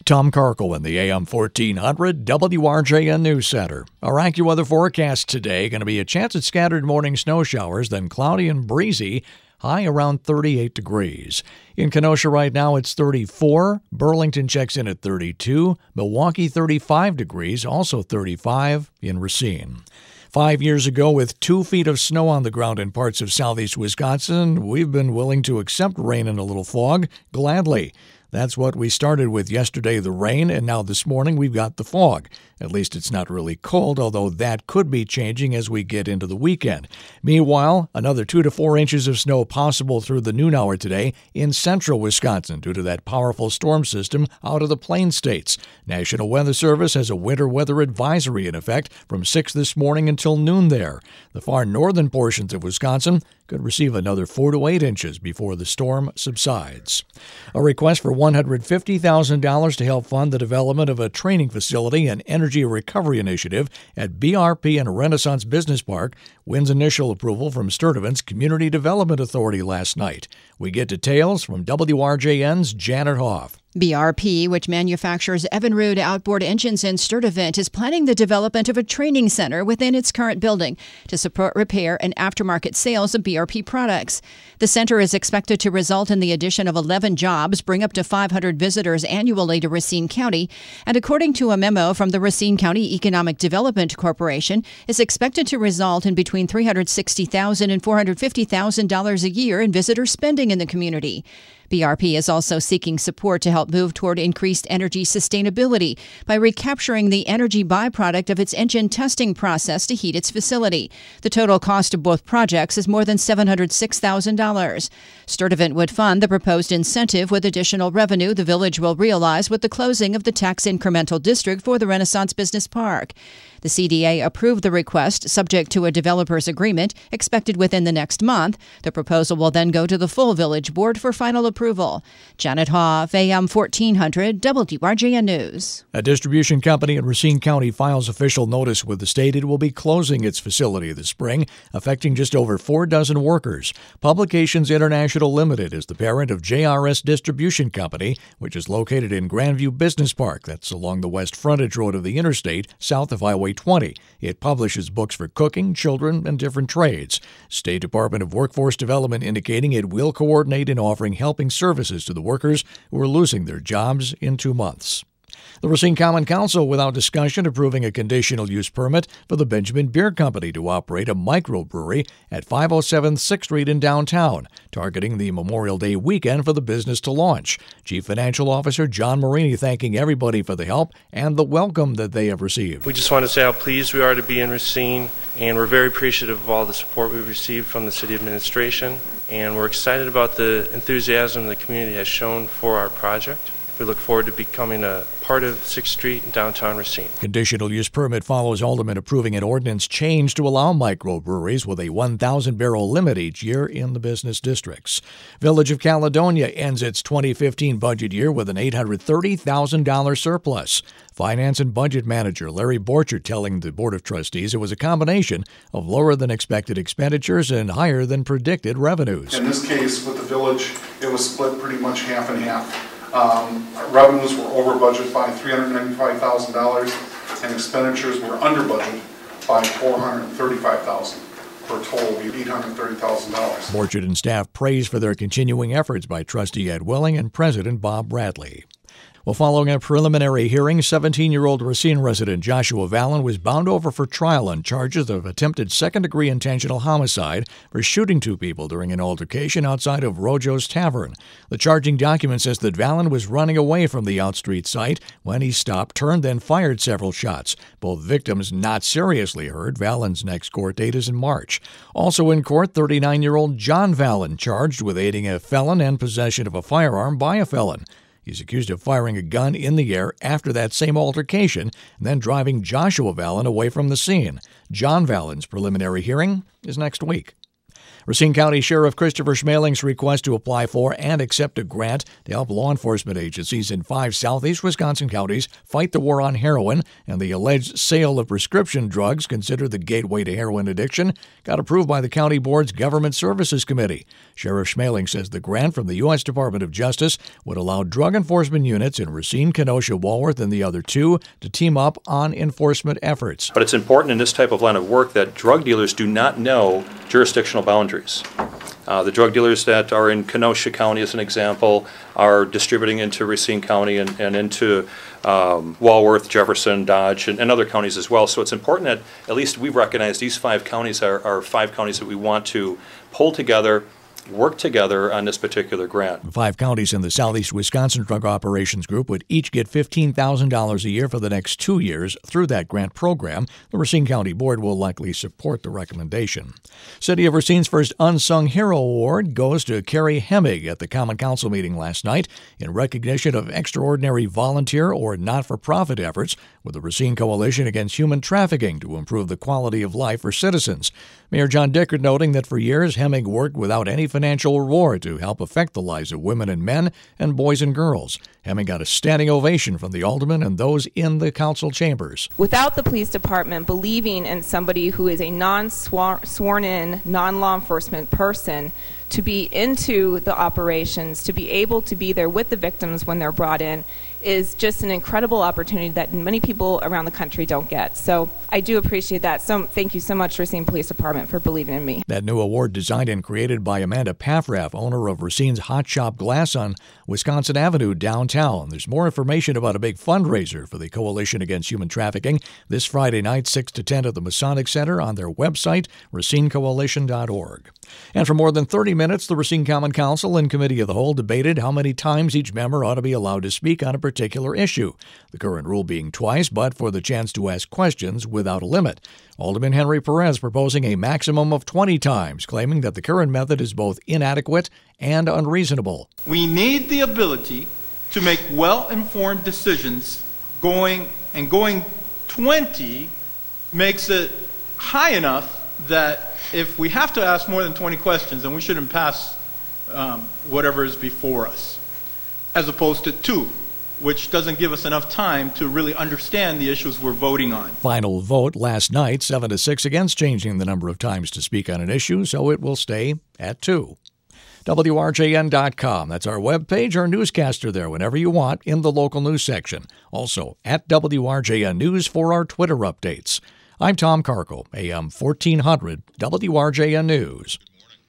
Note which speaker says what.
Speaker 1: Tom Karkel in the AM 1400 WRJN News Center. Our AccuWeather forecast today going to be a chance at scattered morning snow showers, then cloudy and breezy, high around 38 degrees. In Kenosha right now it's 34, Burlington checks in at 32, Milwaukee 35 degrees, also 35 in Racine. 5 years ago, with 2 feet of snow on the ground in parts of southeast Wisconsin, we've been willing to accept rain and a little fog gladly. That's what we started with yesterday, the rain, and now this morning we've got the fog. At least it's not really cold, although that could be changing as we get into the weekend. Meanwhile, another 2 to 4 inches of snow possible through the noon hour today in central Wisconsin due to that powerful storm system out of the Plains states. National Weather Service has a winter weather advisory in effect from 6 this morning until noon there. The far northern portions of Wisconsin could receive another 4 to 8 inches before the storm subsides. A request for $150,000 to help fund the development of a training facility and energy recovery initiative at BRP and Renaissance Business Park wins initial approval from Sturtevant's Community Development Authority last night. We get details from WRJN's Janet Hoff.
Speaker 2: BRP, which manufactures Evinrude outboard engines in Sturtevant, is planning the development of a training center within its current building to support repair and aftermarket sales of BRP products. The center is expected to result in the addition of 11 jobs, bring up to 500 visitors annually to Racine County, and according to a memo from the Racine County Economic Development Corporation, is expected to result in between $360,000 and $450,000 a year in visitor spending in the community. BRP is also seeking support to help move toward increased energy sustainability by recapturing the energy byproduct of its engine testing process to heat its facility. The total cost of both projects is more than $706,000. Sturtevant would fund the proposed incentive with additional revenue the village will realize with the closing of the tax incremental district for the Renaissance Business Park. The CDA approved the request subject to a developer's agreement expected within the next month. The proposal will then go to the full village board for final approval. Janet Hoff, AM 1400, WRJN News.
Speaker 1: A distribution company in Racine County files official notice with the state it will be closing its facility this spring, affecting just over 4 dozen workers. Publications International Limited is the parent of JRS Distribution Company, which is located in Grandview Business Park. That's along the west frontage road of the interstate, south of Highway 20. It publishes books for cooking, children, and different trades. State Department of Workforce Development indicating it will coordinate in offering helping services to the workers who are losing their jobs in 2 months. The Racine Common Council, without discussion, approving a conditional use permit for the Benjamin Beer Company to operate a microbrewery at 507 6th Street in downtown, targeting the Memorial Day weekend for the business to launch. Chief Financial Officer John Marini thanking everybody for the help and the welcome that they have received.
Speaker 3: We just want to say how pleased we are to be in Racine, and we're very appreciative of all the support we've received from the city administration, and we're excited about the enthusiasm the community has shown for our project. We look forward to becoming a part of 6th Street in downtown Racine.
Speaker 1: Conditional use permit follows Alderman approving an ordinance change to allow microbreweries with a 1,000-barrel limit each year in the business districts. Village of Caledonia ends its 2015 budget year with an $830,000 surplus. Finance and Budget Manager Larry Borchert telling the Board of Trustees it was a combination of lower-than-expected expenditures and higher-than-predicted revenues.
Speaker 4: In this case, with the village, it was split pretty much half and half. Revenues were over budget by $395,000 and expenditures were under budget by $435,000 for a total of $830,000.
Speaker 1: Borchert and staff praised for their continuing efforts by Trustee Ed Welling and President Bob Bradley. Well, following a preliminary hearing, 17-year-old Racine resident Joshua Vallon was bound over for trial on charges of attempted second-degree intentional homicide for shooting 2 people during an altercation outside of Rojo's Tavern. The charging document says that Vallon was running away from the out-street site when he stopped, turned, then fired several shots. Both victims not seriously hurt. Vallon's next court date is in March. Also in court, 39-year-old John Vallon charged with aiding a felon and possession of a firearm by a felon. He's accused of firing a gun in the air after that same altercation and then driving Joshua Vallon away from the scene. John Vallon's preliminary hearing is next week. Racine County Sheriff Christopher Schmaling's request to apply for and accept a grant to help law enforcement agencies in 5 southeast Wisconsin counties fight the war on heroin and the alleged sale of prescription drugs considered the gateway to heroin addiction got approved by the County Board's Government Services Committee. Sheriff Schmaling says the grant from the U.S. Department of Justice would allow drug enforcement units in Racine, Kenosha, Walworth, and the other 2 to team up on enforcement efforts.
Speaker 5: But it's important in this type of line of work that drug dealers do not know jurisdictional boundaries. The drug dealers that are in Kenosha County, as an example, are distributing into Racine County and into Walworth, Jefferson, Dodge, and other counties as well. So it's important that at least we recognize these 5 counties are 5 counties that we want to pull together, work together on this particular grant.
Speaker 1: 5 counties in the Southeast Wisconsin Drug Operations Group would each get $15,000 a year for the next 2 years through that grant program. The Racine County Board will likely support the recommendation. City of Racine's first Unsung Hero Award goes to Carrie Hemmig at the Common Council meeting last night in recognition of extraordinary volunteer or not-for-profit efforts with the Racine Coalition Against Human Trafficking to improve the quality of life for citizens. Mayor John Dickert noting that for years Hemmig worked without any financial reward to help affect the lives of women and men and boys and girls. Hemmig got a standing ovation from the aldermen and those in the council chambers.
Speaker 6: Without the police department believing in somebody who is a non-sworn-in, non-law enforcement person to be into the operations, to be able to be there with the victims when they're brought in, is just an incredible opportunity that many people around the country don't get. So I do appreciate that. So thank you so much, Racine Police Department, for believing in me.
Speaker 1: That new award, designed and created by Amanda Paffrath, owner of Racine's Hot Shop Glass on Wisconsin Avenue downtown. There's more information about a big fundraiser for the Coalition Against Human Trafficking this Friday night, 6 to 10 at the Masonic Center on their website, racinecoalition.org. And for more than 30 minutes, the Racine Common Council and Committee of the Whole debated how many times each member ought to be allowed to speak on a particular issue, the current rule being twice, but for the chance to ask questions without a limit. Alderman Henry Perez proposing a maximum of 20 times, claiming that the current method is both inadequate and unreasonable.
Speaker 7: We need the ability to make well-informed decisions. Going 20 makes it high enough that if we have to ask more than 20 questions, then we shouldn't pass whatever is before us, as opposed to 2, which doesn't give us enough time to really understand the issues we're voting on.
Speaker 1: Final vote last night, 7-6 against changing the number of times to speak on an issue, so it will stay at 2. WRJN.com. That's our webpage, our newscaster there whenever you want in the local news section. Also, at WRJN News for our Twitter updates. I'm Tom Carco, AM 1400 WRJN News.